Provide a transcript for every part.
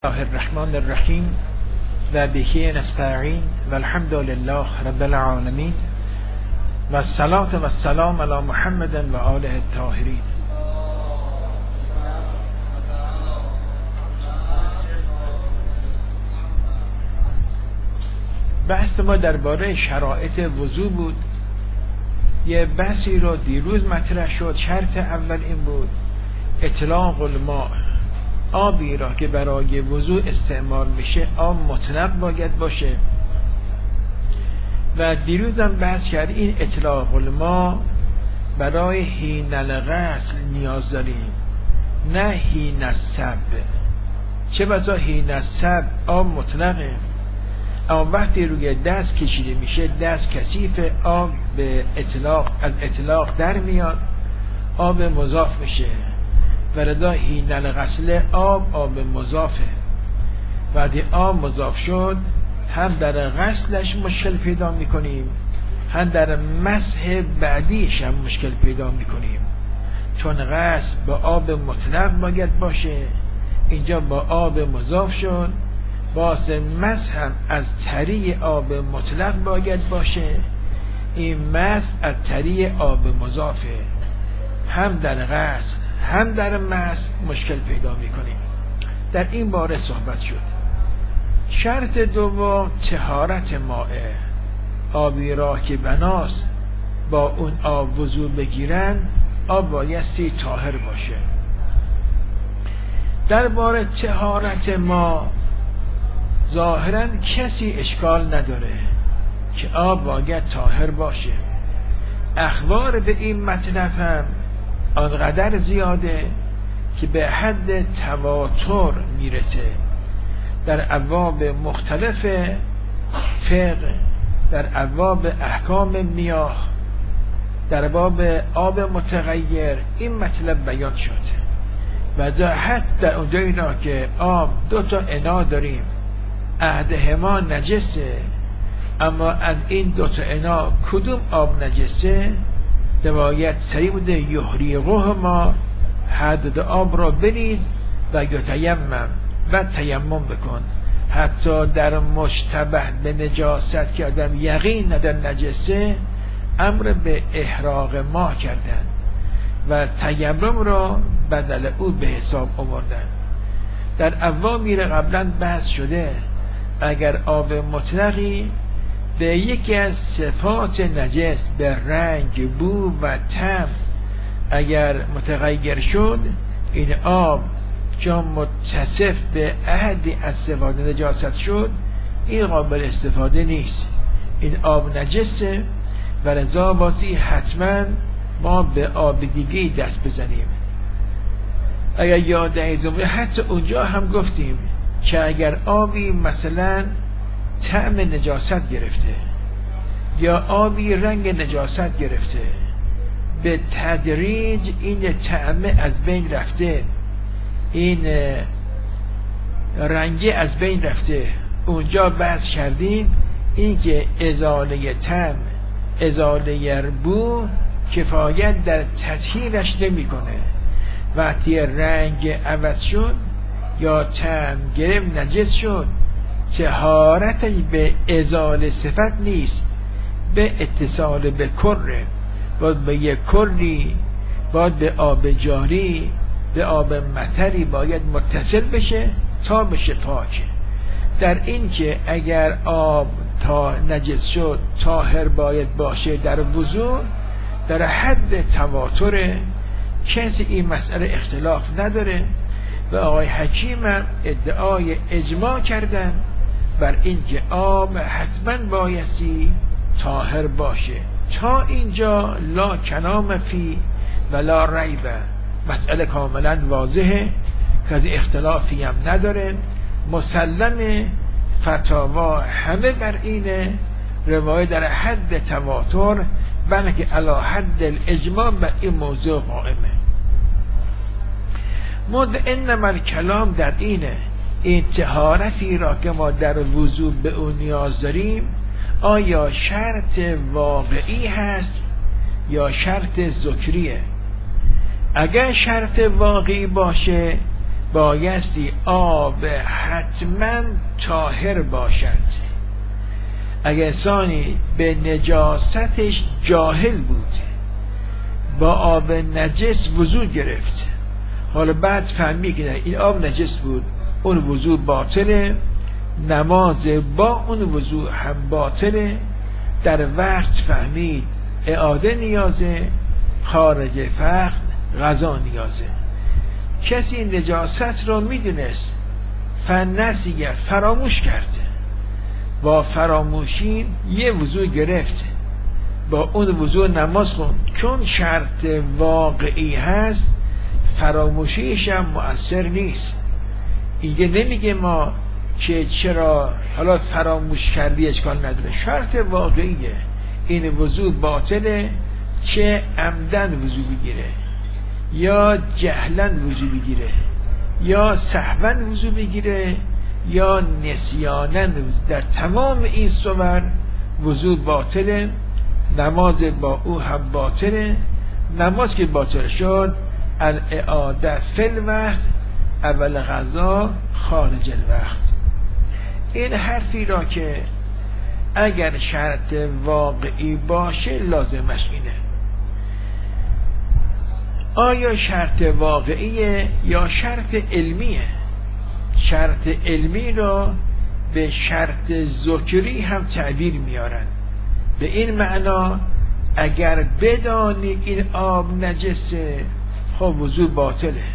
الله الرحمن الرحیم و بهی نستعین و الحمد لله رب العالمین و الصلاة و السلام علی محمد و آله الطاهرین. بحث ما درباره شرایط وضو بود. یه بحثی رو دیروز مطرح شد. شرط اول این بود اطلاق الماء، آبی را که برای وضو استعمال میشه آب مطلق باید باشه. و دیروز هم بحث کرد این اطلاق الماء برای حین الغسل نیاز داریم، نه حین الصب. چه بسا حین الصب آب مطلقه، اما وقتی روی دست کشیده میشه دست کثیف، آب به اطلاق از اطلاق در میاد، آب مضاف میشه. ولذا حین الغسل آب مضافه. وقتی آب مضاف شد هم در غسلش مشکل پیدا میکنیم، هم در مسح بعدیش هم مشکل پیدا میکنیم، چون غسل با آب مطلق باید باشه، اینجا با آب مضاف شد. باز مسح هم از طریق آب مطلق باید باشه، این مسح از طریق آب مضافه. هم در غسل هم در مسح مشکل پیدا میکنیم. در این باره صحبت شد. شرط دوم طهارت ماء، آبی را که بناست با اون آب وضو بگیرن آب بایستی طاهر باشه. درباره طهارت ما ظاهرا کسی اشکال نداره که آب باید طاهر باشه. اخبار به این مطلب هم آنقدر زیاده که به حد تواتر میرسه. در ابواب مختلف فقه، در ابواب احکام میاه، در باب آب متغیر این مطلب بیان شده. و حتی در اونجایی را که آب 2 انا داریم، احدهما نجسه، اما از این 2 انا کدوم آب نجسه؟ روایت صحیح بوده یحریقهما، حد آب را بریز و یتیمم و تیمم بکن. حتی در مشتبه به نجاست که آدم یقین نداره نجسه، امر به احراق ماء کردن و تیمم را بدل او به حساب آوردن. در اوامر قبلا بحث شده اگر آب مطلقی به یکی از صفات نجس به رنگ، بو و طعم اگر متغیر شد، این آب چون متصف به احدی از صفات نجاست شد، این قابل استفاده نیست، این آب نجسه. و لذا بازی حتما ما به آب دیگه دست بزنیم. اگر یاد ایزم حتی اونجا هم گفتیم که اگر آبی مثلا طعم نجاست گرفته یا آبی رنگ نجاست گرفته، به تدریج این طعم از بین رفته، این رنگی از بین رفته، اونجا بحث کردیم این که ازاله طعم، ازاله بو کفایت در تطهیرش نمی کنه. وقتی رنگ عوض شد یا طعم گرفت نجس شد، طهارت به ازاله صفت نیست، به اتصال به کره. باید به یک کری، باید به آب جاری، به آب مطری باید متصل بشه تا بشه پاک. در این که اگر آب تا نجس شد طاهر باید باشه در وضو، در حد تواتر، کسی این مسئله اختلاف نداره. و آقای حکیم هم ادعای اجماع کردن بر این که آب حتما بایستی طاهر باشه. تا اینجا لا کلام فی و لا ریب، مسئله کاملا واضحه، که اختلافی هم نداره، مسلم. فتاوا همه بر اینه، روایت در حد تواتر، بلکه علی حد الاجماع بر این موضوع قائمه. انما الکلام در اینه، این طهارتی را که ما در وضو به اون نیاز داریم آیا شرط واقعی هست یا شرط ذکریه؟ اگر شرط واقعی باشه بایستی آب حتما طاهر باشد. اگر انسانی به نجاستش جاهل بود، با آب نجس وضو گرفت، حالا بعد فهمی که این آب نجس بود، اون وضو باطله، نماز با اون وضو هم باطله. در وقت فهمید اعاده نیازه، خارج فقط غذا نیازه. کسی نجاست رو میدونست فنسیه، فراموش کرده، با فراموشی یه وضو گرفت، با اون وضو نماز خوند، چون شرط واقعی هست فراموشیش هم مؤثر نیست. اینگه نمیگه ما که چرا حالا فراموش کردی اشکال نداره، شرط واقعیه، این وضو باطله، چه عمدن وضو بگیره یا جهلن وضو بگیره یا سهون وضو بگیره یا نسیانن، در تمام این صور وضو باطله، نماز با او هم باطله. نماز که باطل شد، الاعاده فی الوقت، اول غذا خارج الوقت. این حرفی را که اگر شرط واقعی باشه لازمش اینه. آیا شرط واقعیه یا شرط علمیه؟ شرط علمی را به شرط ذکری هم تعبیر میارن، به این معنا اگر بدانی این آب نجسه، خب وضو باطله،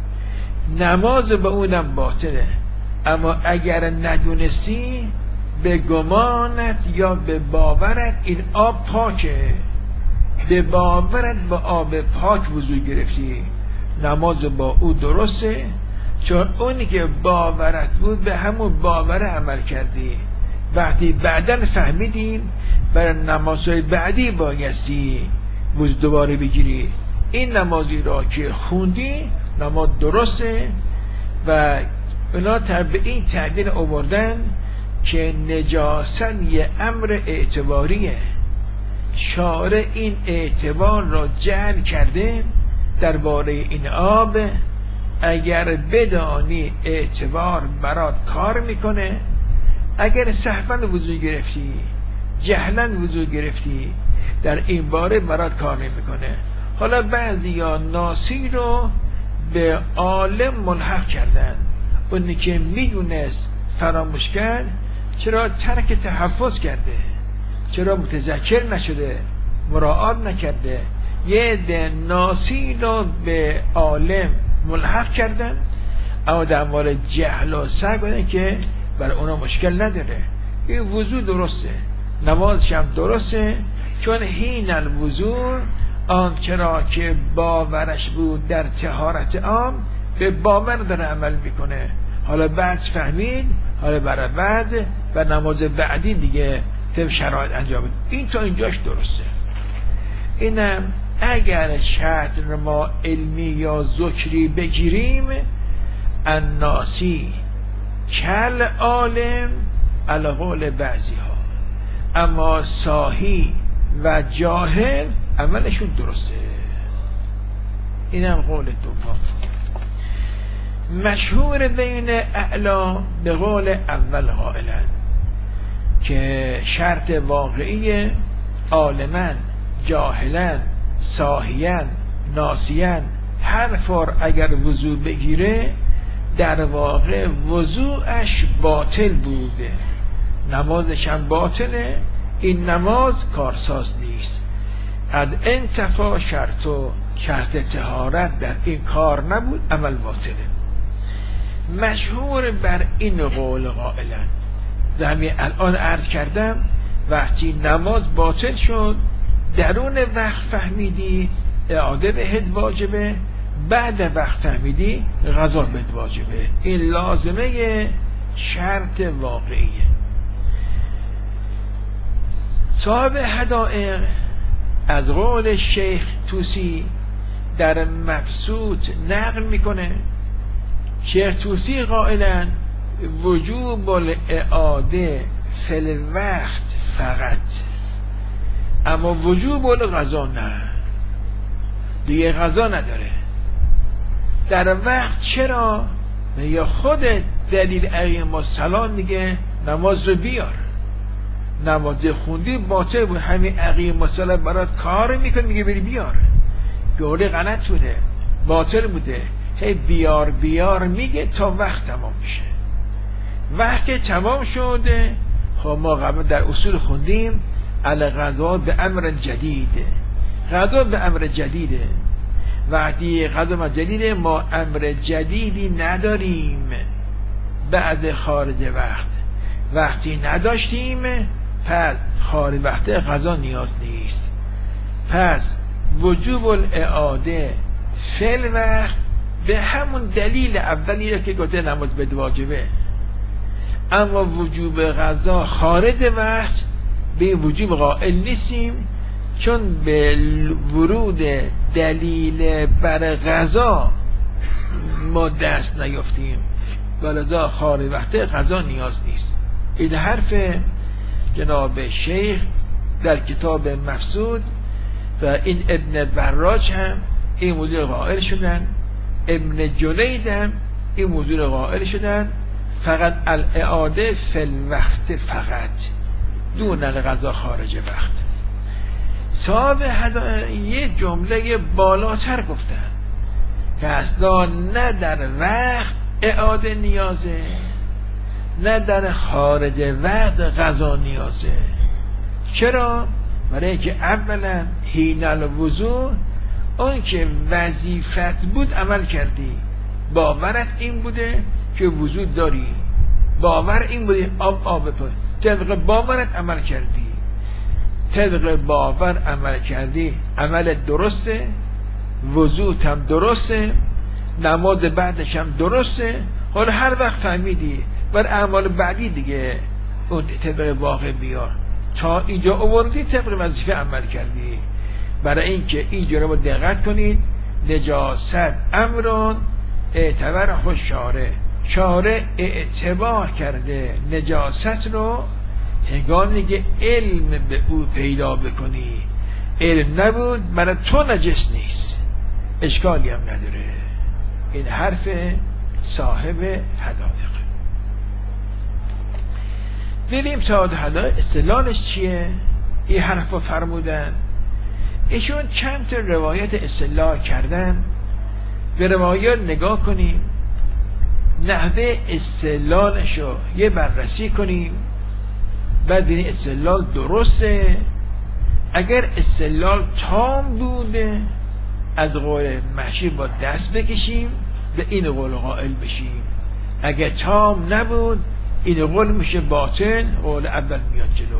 نماز با اونم باطله. اما اگر ندونستی، به گمانت یا به باورت این آب پاکه، به باورت با آب پاک وضو گرفتی، نماز با او درسته، چون اونی که باورت بود به همون باور عمل کردی. وقتی بعداً فهمیدیم برای نمازهای بعدی بایستی وضو دوباره بگیری، این نمازی را که خوندی نماز درسته. و اونا به این تعبیر آوردن که نجاست یه امر اعتباریه، شارع این اعتبار را جعل کرده درباره این آب. اگر بدانی اعتبار برات کار میکنه، اگر سهوا وضو گرفتی، جهلا وضو گرفتی، در این باره برات کار نمیکنه. حالا بعضیا ناسی رو به عالم ملحق کردن، اونی که میدونست فراموش کرد، چرا ترک تحفظ کرده، چرا متذکر نشده، مراعات نکرده. یه عده ناسی رو به عالم ملحق کردن، اما در مورد جهل و سهو گفتن که برای اونا مشکل نداره، این وضو درسته، نمازش هم درسته، چون حین الوضو آنچه را که باورش بود در طهارت عام به باور داره عمل میکنه. حالا بعد فهمید، حالا برای بعد و نماز بعدی دیگه طبق شرایط انجام بده. این تا اینجاش درسته. اینم اگر شرط ما علمی یا ذکری بگیریم، الناسی کل عالم علی قول بعضی ها، اما ساهی و جاهل عملشون درسته. اینم قول دوم. مشهور بین اعلا به قول اول قائلن که شرط واقعی عالمن، جاهلن، ساهیان، ناسیان، هر فار اگر وضو بگیره در واقع وضوعش باطل بوده، نمازش هم باطله، این نماز کارساز نیست. اد انتفا شرط طهارت در این کار نبود، عمل باطله. مشهور بر این قول قائلن. زمین الان عرض کردم وقتی نماز باطل شد، درون وقت فهمیدی اعاده بهت واجبه، بعد وقت فهمیدی غذا بهت واجبه. این لازمه شرط واقعیه. صاحب حدائق از قول شیخ توسی در مبسوط نقل میکنه، شیخ توسی قائلن وجوب الاعاده فی الوقت فقط، اما وجوب الغذا نه، دیگه غذا نداره. در وقت چرا؟ یا خود دلیل عقیم الصلاه میگه نماز رو بیار، نماز خوندی باطل بود، همین عقیم الصلاه برات کار میکنه، میگه بری بیار، گوره غلط بوده، باطل بوده، هی بیار بیار میگه تا وقت تمام میشه. وقت تمام شده، خب ما قبل در اصول خوندیم الغذا به امر جدیده، غذا به امر جدیده، وقتی غذا جدیده ما امر جدیدی نداریم بعد خارج وقت، وقتی نداشتیم پس خارج وقت غذا نیاز نیست، پس وجوب الاعاده فعل وقت به همون دلیل اولیه که گفته نماز به واجبه، اما وجوب غذا خارج وقت به وجوب قائل نیستیم، چون به ورود دلیل بر غذا ما دست نیافتیم، ولذا خارج وقت غذا نیاز نیست. این حرف جناب شیخ در کتاب مفسود و این ابن براج هم این موضوع قائل شدن، ابن جنید هم این موضوع قائل شدن، فقط الاعاده فی الوقت فقط دون الغذا خارج وقت. صاحب یه جمله بالاتر گفتن که اصلا نه در وقت اعاده نیازه، نه در خارج وقت غذا نیازه. چرا؟ برای اینکه اولا حین الوضوء اون که وظیفت بود عمل کردی، باورت این بوده که وضوء داری، باور این بوده آب بپر، طبق باورت عمل کردی، طبق باور عمل کردی، عمل درسته، وضوء هم درسته، نماز بعدش هم درسته. حالا هر وقت فهمیدی بر اعمال بعدی دیگه اون طبق واقع بیار، تا اینجا آوردی طبق وظیفه عمل کردی. برای اینکه اینجا رو دقت کنید، نجاست امران اعتبر خود شارع اعتبار کرده نجاست رو هنگامی که علم به او پیدا بکنی، علم نبود برای تو نجس نیست، اشکالی هم نداره. این حرف صاحب حدائق. بریم صاحب حدائق استدلالش چیه؟ این حرف رو فرمودن، ایشون چند تا روایت استدلال کردن، به روایات نگاه کنیم، نحوه استدلالش رو یه بررسی کنیم، بعد ببینیم استدلال درسته. اگر استدلال تام بوده از قول محشی با دست بکشیم به این قول قائل بشیم، اگر تام نبود این قول میشه باطل، قول اول میاد جلو.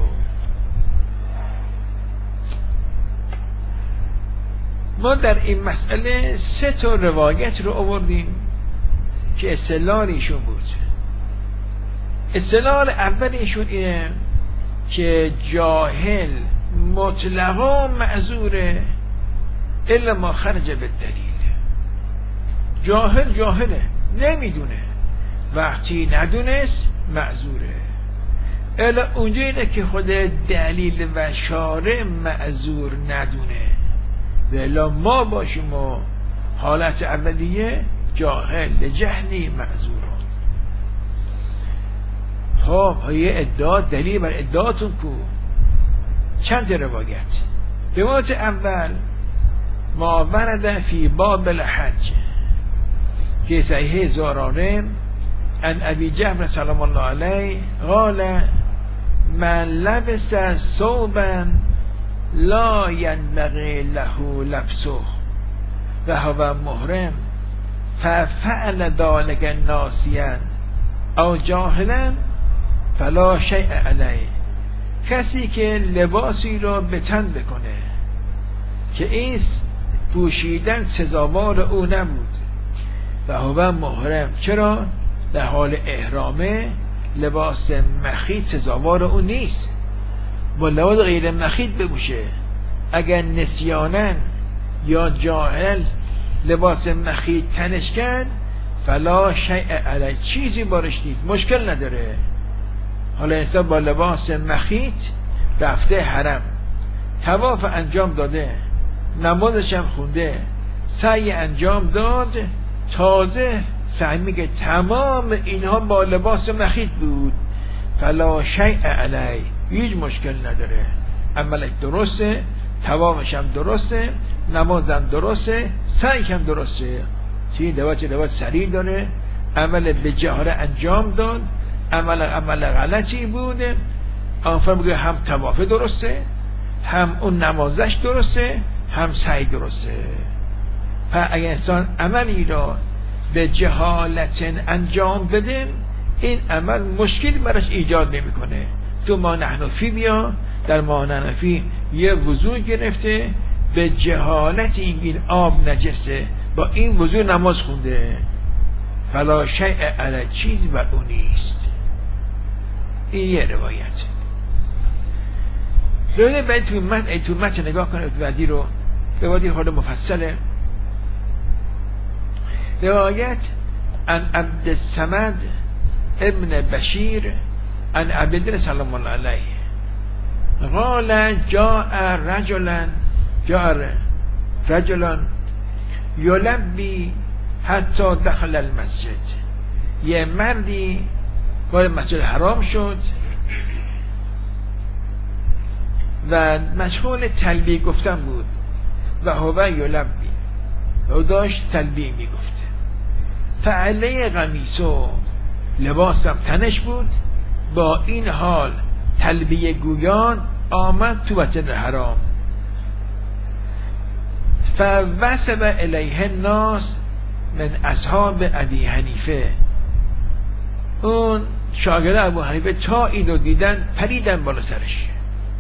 ما در این مسئله 3 تا روایت رو آوردیم که استدلال ایشون بود. استدلال اول ایشون اینه که جاهل مطلقا معذوره الا ما خرج به دلیل. جاهله نمیدونه، وقتی ندونست معذوره، الا اونجا اینه که خود دلیل و شارع معذور ندونه، الا ما باشیم و حالت اولیه جاهل جهلی معذوران. خب یه ادعا دلیل بر ادعاتون کو؟ چند روایت. روایت اول ما ورد فی باب الحج که صحیح زراره ان ابی جهل سلام الله علیه قال من لبس ثوبا لا ينبغي له لبسه وهو محرم ففعل ذلك ناسيا او جاهلا فلا شیء علیه. کسی که لباسی را به تن بکنه که این پوشیدن سزاوار او نبود و هو محرم، چرا؟ در حال احرامه لباس مخیط سزاوار او نیست، با لباس غیر مخیط بپوشه. اگر نسیانن یا جاهل لباس مخیط تنش کرد فلا شیء علیه، چیزی بارش نیست، مشکل نداره. حالا انسان با لباس مخیط رفته حرم، طواف انجام داده، نمازش هم خونده، سعی انجام داد، تازه فهمی که تمام اینها با لباس مخیط بود. فلا شیء علی، هیچ مشکل نداره، عملش درسته، توامش هم درسته، نمازم درسته، سعیش هم درسته. چی لباس سریع داره، عمل به جهاره انجام داد، عمل غلطی بوده. آنفر بگه هم توافه درسته، هم اون نمازش درسته، هم سعی درسته. پس اگر انسان عملی را به جهالت انجام بده، این عمل مشکل براش ایجاد نمیکنه. تو ما نحنفی بیا، در ما نحنفی یه وضو گرفته، به جهالت این آب نجسه، با این وضو نماز خونده، فلا شیء علی، چیزی بر اون نیست. این یه روایت. ببینید باید تو متن نگاه کنید، بعدی رو روایتی خود مفصله. روایت عن عبد الصمد ابن بشیر عن عبد سلام الله علیه قال جاء رجلا یلبی حتی دخل المسجد. یه مردی وارد مسجد حرام شد و مشغول تلبیه گفتن بود. و هو یلبی، و داشت تلبیه میگفت. فعلی قمیصو، لباسم تنش بود. با این حال تلبیه گویان آمد تو مسجد حرام. فوسب الیه الناس من اصحاب ابی حنیفه. اون شاگرد ابو حنیفه تا اینو دیدن پریدن بالا سرش.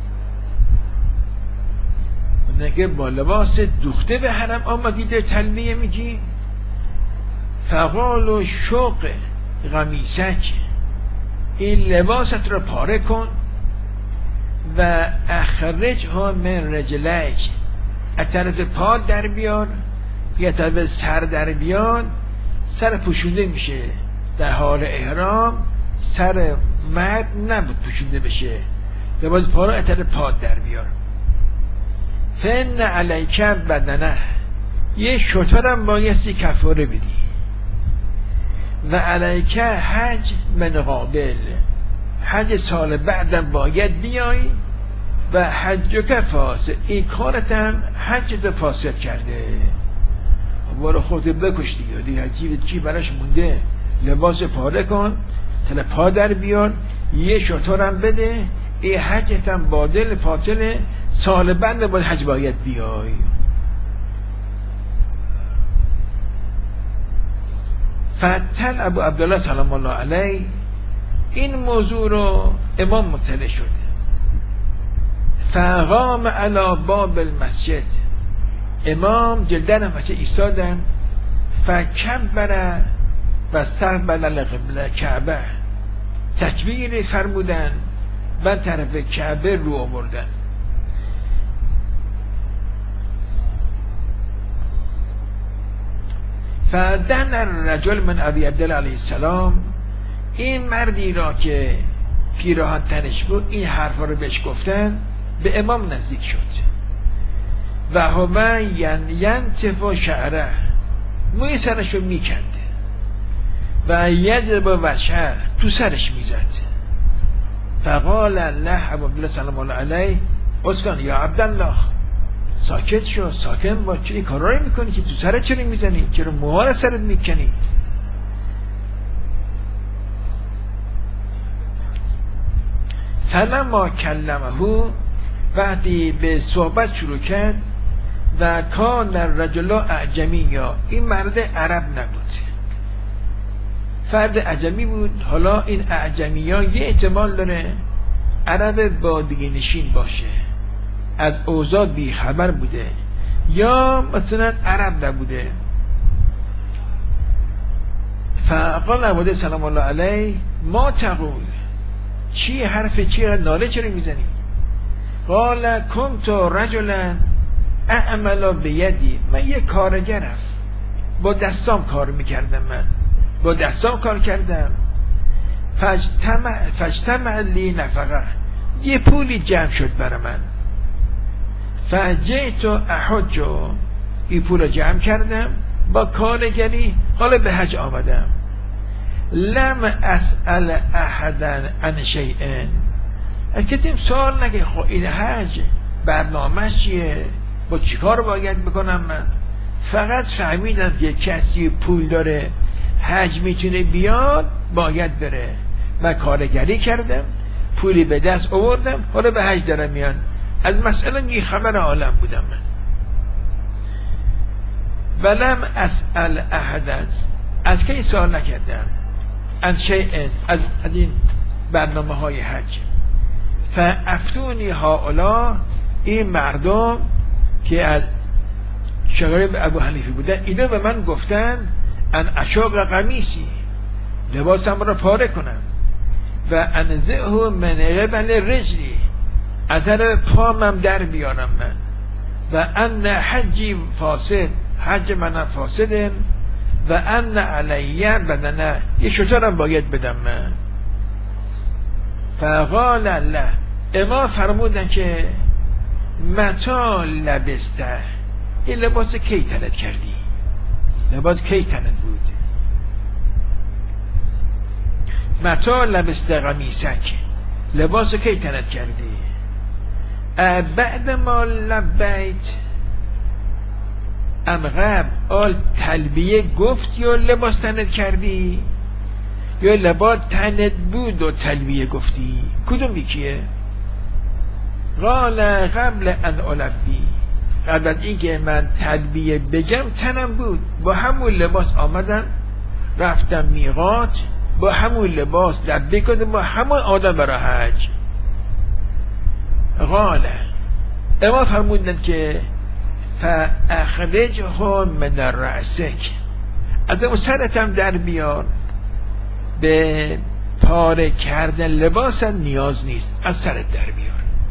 نگه با لباس دوخته به حرم آمدی در تلبیه میگی؟ فقال و شوق قمیصک، این لباست رو پاره کن و اخرجها من رجلک، از طرف پا در بیار یا طرف سر در بیار. سر پوشونده میشه، در حال احرام سر مرد نبود پوشونده بشه، لباس پا رو از طرف پا در بیار. فن علیک بدنه، یه شترم بایستی کفاره بدی. و علیک حج من قابل، حج سال بعدم باید بیای. و حج فاسد، این کارتم حج فاسد کرده. برو خودت بکش دیگه چی براش مونده؟ لباس پاره کن، تل پا در بیار، یه شترم بده، این حجتم باطل فاصله، سال بعد باید حج باید بیای. فتل ابو عبدالله سلام الله علیه این موضوع رو امام مطلع شد. فقام علی باب المسجد، امام جلدن مسجد ایستادن. فکبر و استقبل القبله، کعبه تکبیر فرمودن و طرف کعبه رو آوردن. فدن الرجل من ابی عبدالله علیه السلام، این مردی را که پیراهن تنش بود این حرفا رو بهش گفتن، به امام نزدیک شد. و هو ینتف شعره، موی سرش رو میکنده. و یضرب وجهه، تو سرش میزد. فقال له ابو عبدالله سلام الله علیه اسکن یا عبدالله، ساکت شو، ساکن با، چه کارایی میکنی که تو سرت چرا میزنی؟ چرا موها سرت میکنی؟ فلما کلمه، وقتی به صحبت شروع کرد. و کان الرجل اعجمی، یا این مرد عرب نبود، فرد اعجمی بود. حالا این اعجمی ها یه احتمال داره عرب بادیه نشین باشه، از اوضاع بی خبر بوده، یا مثلا عرب نبوده. فقال ابو سلام الله علیه ما تقول، چی حرف چی ناله چرا میزنی؟ قال کنت رجلا اعمل بیدی، من یه کارگرم، با دستام کار میکردم، من با دستام کار کردم. فاجتمع لی نفقه، یه پولی جمع شد برای من. فجئت احج، این پول جمع کردم با کارگری حالا به حج آمدم. لم اسأل احدا عن شیء، کسی سوال نگه خب این حج برنامه چیه، با چیکار باید بکنم. من فقط فهمیدم که کسی پول داره حج میتونه بیاد باید بره، من کارگری کردم پولی به دست آوردم حالا به حج دارم میان. از مسئله یه خبر عالم بودم من. ولم اسأل احدا، از کی سوال نکردم، از شیء، از این برنامه های حج. فافتونی هؤلاء، این مردم که از شاگرد ابو حنیفه بودن اینا به من گفتن ان اشاق قمیسی، لباسم را پاره کنم، و انزعه من قبل رجلی، از طرف پامم در بیارم من، و ان حجی فاسد، حج منم فاسده، و ان علیه بدنه، یه شترم باید بدم من. فقال الله، اما فرمودن که متا لبسته، این لباس کی تنت کردی، لباس کی تنت بود. متا لبسته قمیسک، لباس کی تنت کردی. بعد ما لبیت ام قبل، آل تلبیه گفت یا لباس تنت کردی، یا لباس تنت بود و تلبیه گفتی، کدوم یکیه؟ قال قبل ان البی، قبل از اینکه من تلبیه بگم تنم بود، با همون لباس آمدم رفتم میقات، با همون لباس لبیک کردم، با همون آدم برای حج. قال، اما فرمودن که فاخرجه من رأسک، از اون سرتم در بیار، به پاره کردن لباست نیاز نیست، از سرت در بیار.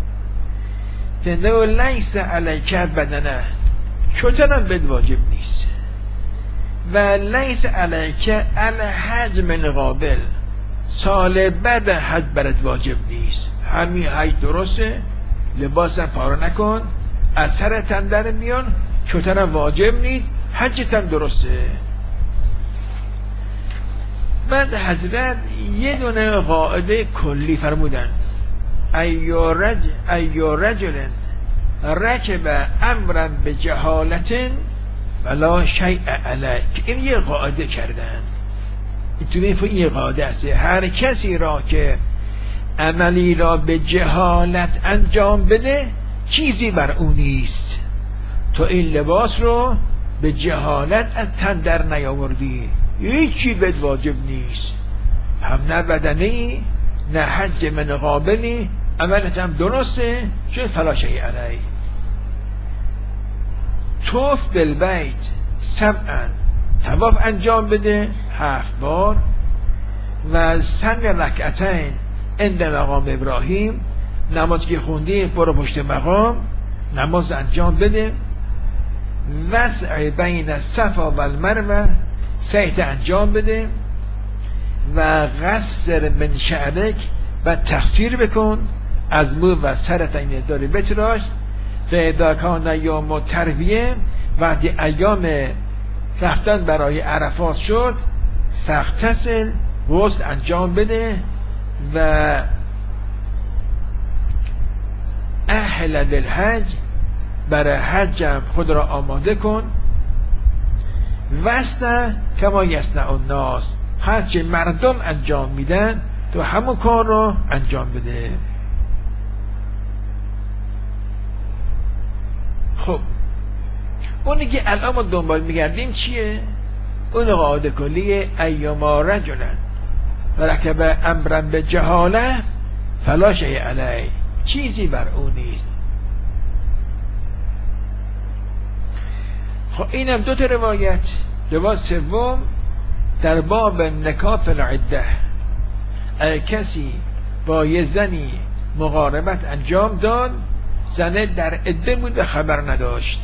فنه لیس علیک بدنه، شترم بد واجب نیست، و لیس علیک الحج من قابل، سال بعد حج برات واجب نیست، همین حج درسته، لباسم پاره نکن، از سرتم در میان، شترم واجب نیست، حجتم درسته. بعد حضرت یه دونه قاعده کلی فرمودن، ایو رجل رکب امرا به جهالت ولا شیء علیه، این یه قاعده کردن. این یه قاعده است، هر کسی را که عملی را به جهالت انجام بده چیزی بر اون نیست. تو این لباس رو به جهالت از تن در نیاوردی، هیچی بهت واجب نیست، هم نه بدنی نه حج من قابلی، عملت هم درسته، چون فلا شیء علیه. طوف بالبیت سبعا، طواف انجام بده 7 بار، و سن رکعتین عند مقام ابراهیم، نماز که خوندی برو پشت مقام نماز انجام بده، وسع بین الصفا و المروه سعی انجام بده، و قصر من شعرک، و تقصیر بکن از مو و سرت این داری بتراش. فاذا کان یوم ترویه، وقتی ایام رفتن برای عرفات شد، فاغتسل، غسل انجام بده، و اهل بالحج، برای حجم خود را آماده کن، وسط کما یصنع الناس، هرچه مردم انجام میدن تو همون کار رو انجام بده. خب اونی که الان ما دنبال میگردیم چیه؟ اون قاعده کلیه، ایما رجلن رکب امرا به جهاله فلا شیء علیه، چیزی بر اون نیست. خب اینم 2 تا روایت. روایت سوم در باب نکاح العده، کسی با یه زنی مقاربت انجام داد، زنه در عده بود و خبر نداشت.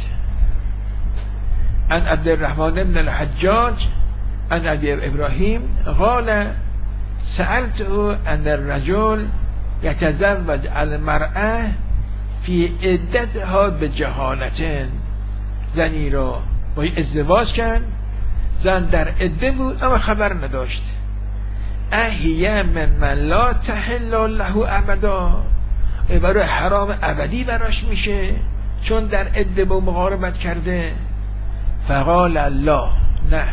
عن عبدالرحمن بن الحجاج عن ابی ابراهیم قال سألته ان الرجل یتزوج المرأة فی عدتها به جهالتن، زنی رو با ازدواج کن زن در عده بود اما خبر نداشت. اهیه من لا تحل له ابدا، برای حرام ابدی براش میشه چون در عده با مقاربت کرده. فقال الله نه،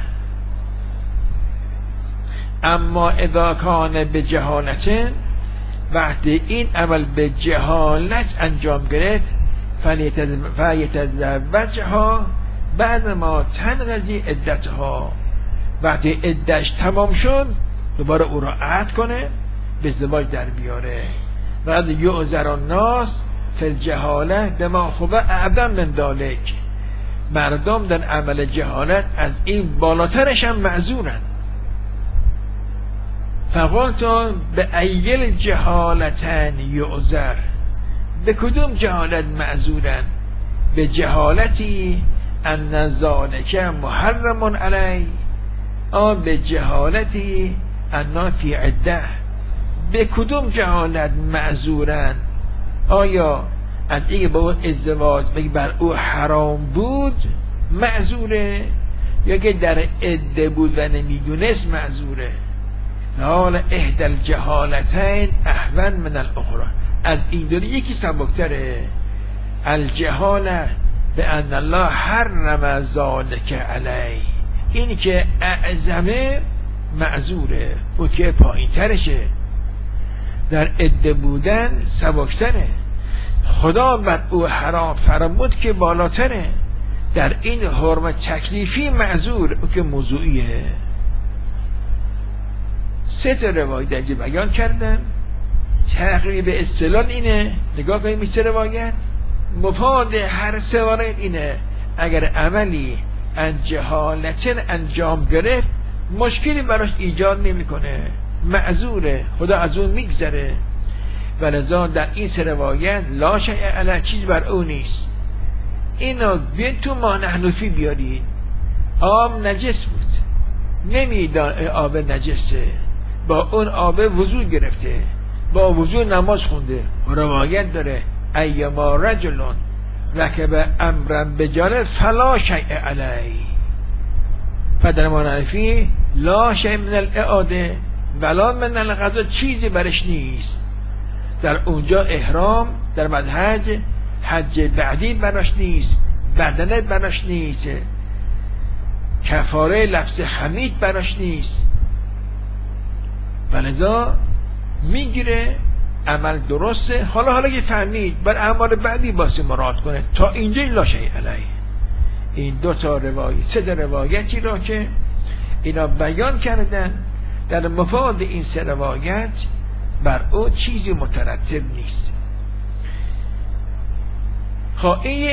اما اذا کان به جهالت، وقتی این عمل به جهالت انجام گرفت، فلیتزوجها بعد ما تنقضی عدتها، وقتی عدتش تمام شد دوباره او را عهد کنه به ازدواج در بیاره. بعد یعذر الناس فی الجهاله بما هو اعظم من ذلک، مردم در عمل جهالت از این بالاترش هم معذورن. فقلت به ایل جهالتن یعذر، به کدوم جهالت معذورن؟ به جهالتی ان ذلک محرم علی، به جهالتی انا فی عده. به کدوم جهالت معذورن؟ آیا از اینکه با اون ازدواج بر او حرام بود معذوره، یا که در عده بود و نمیدونست معذوره؟ حال احدى الجهالتین اهون من الاخرى، از این دو یکی سبکتره. الجهاله به ان الله حرم ذلک علی، این که اعظمه معذوره، او که پایین ترشه. در عده بودن سبکتره، خدا بر او حرام فرمود که بالاتره. در این حرمت تکلیفی معذور، او که موضوعیه. 3 روایت دیگه بیان کردن. تقریب استدلال اینه، نگاه کنید 3 روایت مفاد هر 3 روایت اینه: اگر عملی ان جهالت انجام گرفت مشکلی براش ایجاد نمیکنه، معذوره، خدا از اون میگذره. ولذا در این 3 روایت لا شیء علی، چیز بر او نیست. اینو بیاین تو ما نحنفی بیارید. آب نجس بود، نمیدان آب نجسه، با اون آب وضو گرفته، با وضو نماز خونده. روایت داره ایما رجل رکب امرا بجانب فلا شیء علی، فدر ما نحنفی لا شیء من الاعاده ولا من القضا، چیزی برش نیست. در اونجا احرام در مذهب حج بعدی براش نیست، بدنه براش نیست، کفاره لفظ خمید براش نیست. ولذا میگیره عمل درسته. حالا که فهمید بر اعمال بعدی باسی مراد کنه. تا اینجا لا شیء علیه. این 2 روایت 3 روایتی را که اینا بیان کردن، در مفاد این 3 روایت بر او چیزی مترتب نیست. این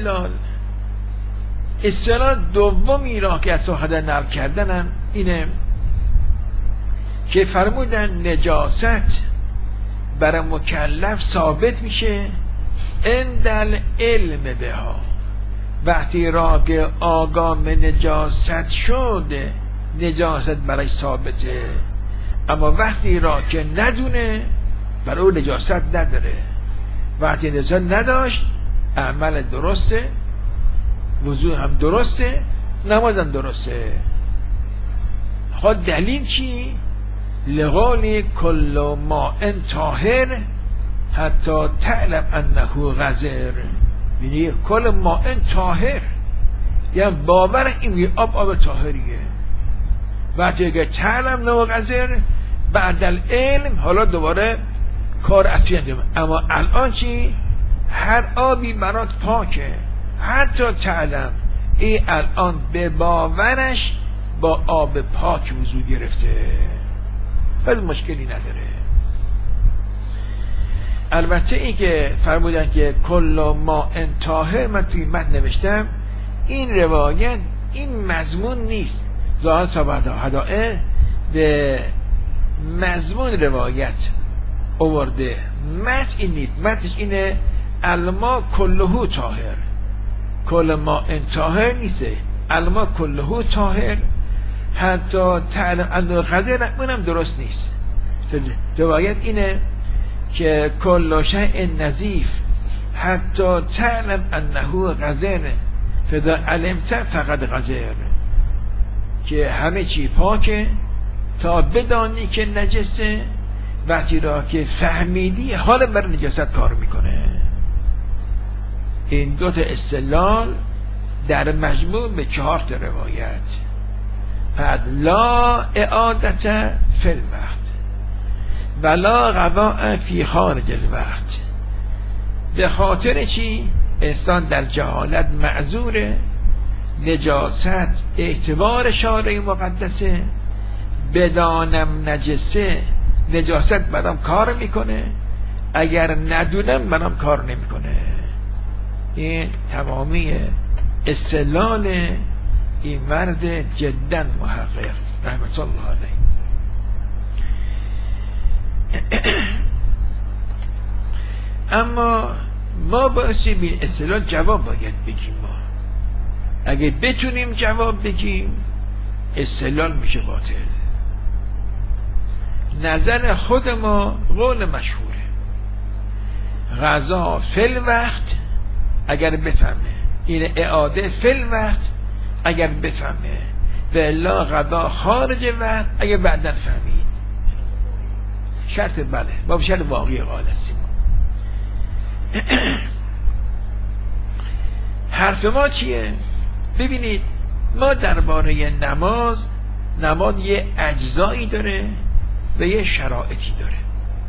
استدلال دومی را که از صحبت نقل کردنم اینه که فرمودن نجاست برای مکلف ثابت میشه عند علم بها، وقتی را که آگام نجاست شد نجاست برای ثابته، اما وقتی را که ندونه برای او نجاست نداره. وقتی نجاست نداشت عمل درسته، وضو هم درسته، نماز هم درسته. خود دلیل چی؟ لقول کل ماء طاهر حتی تعلم انه غزر، یعنی کل ماء طاهر، یعنی باور این آب طاهریه. وقتی که تعلم انه غزر بعد العلم، حالا دوباره کار اصلی انجام. اما الان چی؟ هر آبی برات پاکه، حتی تعلم این الان به باورش با آب پاک وضو گرفته، پس مشکلی نداره. البته این که فرمودن که کل ماء طاهر، من توی متن نوشتم این روایت این مضمون نیست. ظاهر صاحب هدایه به مضمون روایت آورده، متن این نیست. متنش اینه الماء کله طاهر، کل ماء طاهر نیسته، الماء کله طاهر حتی تعلم انه غزر، اونم درست نیست. روایت اینه که کل شیء نظیف حتی تعلم انه غزر فاذا علمت فقد غزر، که همه چی پاکه تا بدانی که نجسه، وقتی را که فهمیدی حالا برای نجاست کار میکنه. این دو تا استدلال در مجموع به 4 روایت. پس لا اعادت فی الوقت ولا قضاء فی خارج الوقت. به خاطر چی؟ انسان در جهالت معذوره، نجاست اعتبار شارع مقدسه، بدانم نجسه نجاست برام کار میکنه، اگر ندونم برام کار نمیکنه. این تمامی استدلال این مرد جدا محقق رحمت الله علیه. اما ما باید به استدلال جواب باید بگیم. ما اگه بتونیم جواب بگیم استدلال میشه باطل. نظر خود ما قول مشهوره، قضا فی الوقت اگر بفهمه، این اعاده فی الوقت اگر بفهمه، و الا قضا خارج وقت اگر بعداً فهمید. شرط بله با شرط واقعی قال هستیم. حرف ما چیه؟ ببینید ما درباره نماز یه اجزایی داره و یه شرایطی داره.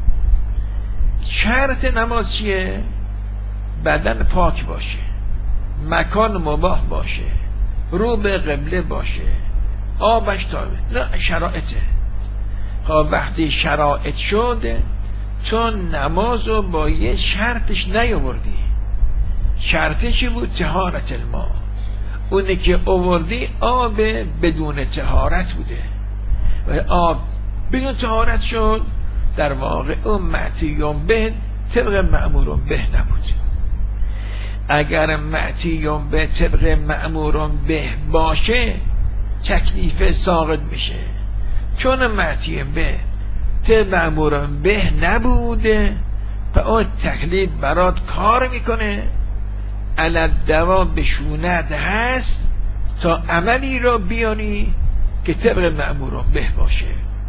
شرط نماز چیه؟ بدن پاک باشه، مکان مباح باشه، رو به قبله باشه، آبش تابه. نه شرایطه. وقتی شرایط شده چون نماز رو با یه شرطش نیاوردی. شرطش چی بود؟ طهارت الماء. اونه که آوردی آب بدون طهارت بوده و آب بدون طهارت شد، در واقع اون معتیون به طبق مأمورون به نبود. اگر معتیون به طبق مأمورون به باشه تکلیف ساقط میشه. چون معتیون به طبق مأمورون به نبوده و اون تکلیف برات کار میکنه، علت دوا بشونت هست تا عملی را بیانی که طبق مأمورون به باشه.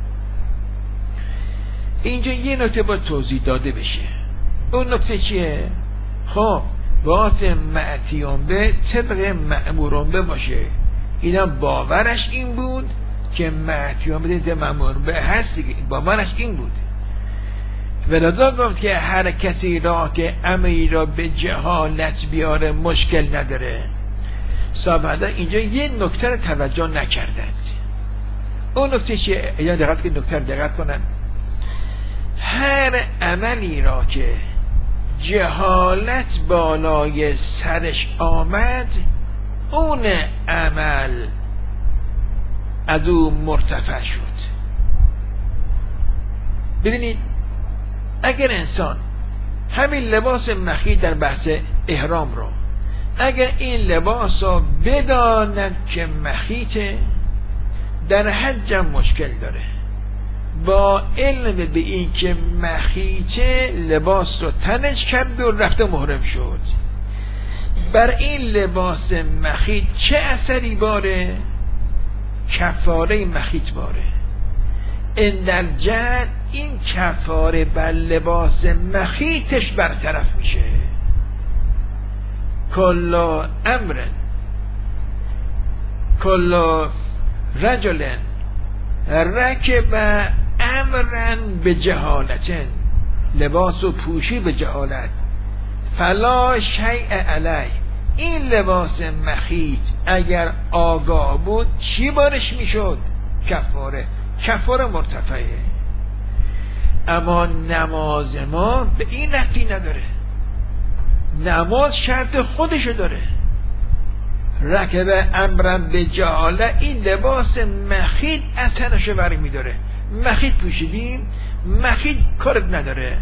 اینجا یه نکته باید توضیح داده بشه. اون نکته چیه؟ خب واسه معتیون به طبق مأمورون به باشه، اینا باورش این بود که معتیون به طبق مأمورون به هست دیگه، باورش این بود. ولذا گفت که هر کسی را که امری را به جهالت بیاره مشکل نداره. صاحب اینجا یه نکته رو توجه نکردند. اون نکته چیه؟ اینا دقت که نکته رو دقت کنن. هر عملی را که جهالت بالای سرش آمد، اون عمل از او مرتفع شد. ببینید اگر انسان همین لباس مخیط در بحث احرام رو، اگر این لباس رو بداند که مخیطه، در حجم مشکل داره، با علم به این که مخیطه لباس رو تنش کرد و رفته محرم شد، بر این لباس مخیط چه اثری باره؟ کفاره مخیط باره. اندر جهل این کفاره بر لباس مخیطش برطرف میشه. کل امر کل رجل رکب امرن به جهالتن، لباس و پوشی به جهالت، فلا شیء علی. این لباس مخیط اگر آگاه بود چی بارش میشد؟ کفاره مرتفعه. اما نماز ما به این ربطی نداره. نماز شرط خودشو داره. رکب امرن به جهاله، این لباس مخیط اثرشو بر میداره. مخیط پوشیدیم، مخیط کارت نداره.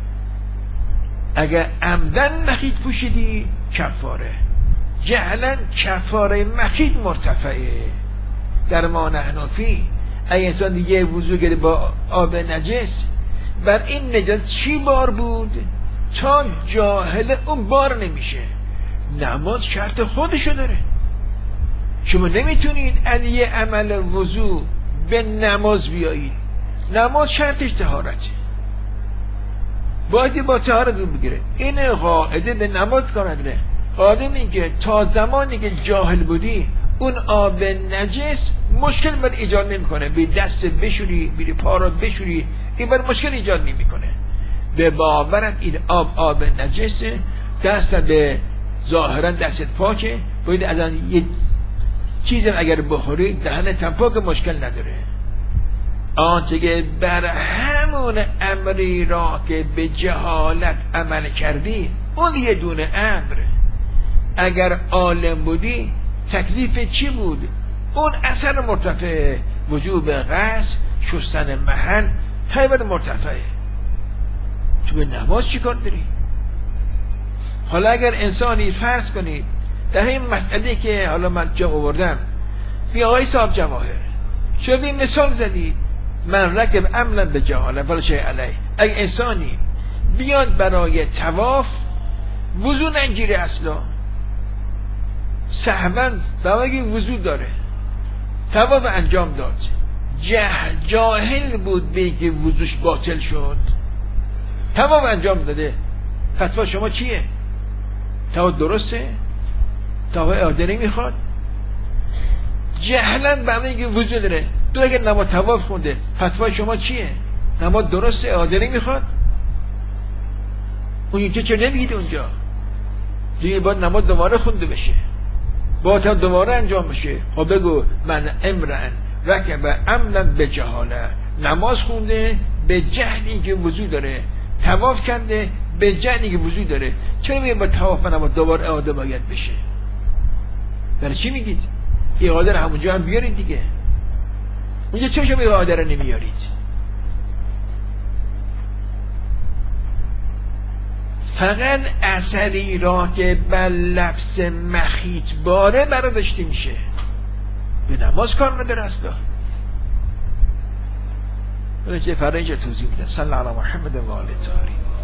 اگر عمدن مخیط پوشیدی کفاره، جهلا کفاره مخیط مرتفعه. در ما نحنفی اگه انسان دیگه وضو کرده با آب نجس، بر این نجات چی بار بود؟ تا جاهل اون بار نمیشه. نماز شرط خودشو داره. شما نمیتونید از یه عمل وضو به نماز بیایید. نماز شرطش طهارته، باید با طهارت رو بگیره. این قاعده به نماز کار نداره. قاعده میگه تا زمانی که جاهل بودی اون آب نجس مشکل بر ایجاد نمیکنه. به دست بشوری، به پا رو بشوری، این بر مشکل ایجاد نمیکنه. به باورت این آب نجسه، دست به ظاهرا دستت پاکه، باید از آن یه چیزی اگر بخوری دهنت هم پاک، مشکل نداره. آنچه که بر همون امری را که به جهالت عمل کردی اون یه دونه امر. اگر عالم بودی تکلیف چی بود؟ اون اثر مرتفع، وجوب غسل، شستن محل، حیبت مرتفعه. تو به نماز چی کار داری؟ حالا اگر انسانی فرض کنید در این مسئله که حالا من جا آوردم، بی آقای صاحب جواهر شما بی مثال زدید، من رکب عملا به جهالت ولا شیء علیه. اگه انسانی بیاد برای طواف وضو نگیره، اصلا سهوا برای وضو داره، طواف انجام داد، جاهل بود به که وضوش باطل شد، طواف انجام داده، فتوا شما چیه؟ طواف درسته؟ طواف اعاده نمیخواد؟ جهلا برای که وضو داره، تو اگر نماز طواف خونده، فتوای شما چیه؟ نماز درسته، اعاده نمیخواد؟ اون که چه نمیگید اونجا؟ دیگه باید نماز دوباره خونده بشه، باید هم دوباره انجام بشه. خب بگو من امرن رکب عملا به جهاله، نماز خونده به جهلی که وضو داره، طواف کنده به جهلی که وضو داره، چرا میگه با طواف نماز دوباره اعاده باید بشه؟ برای چی میگید؟ اعاده رو همونجا هم بیارید دیگه. اونجا چرا شما اعاده رو نمیارید؟ فقط اثری را که بر لفظ مخیط باره برداشته میشه، به نماز کار نداره اصلا. چه فرنجا توضیح میده. صلی الله علی محمد و آله طاهرین.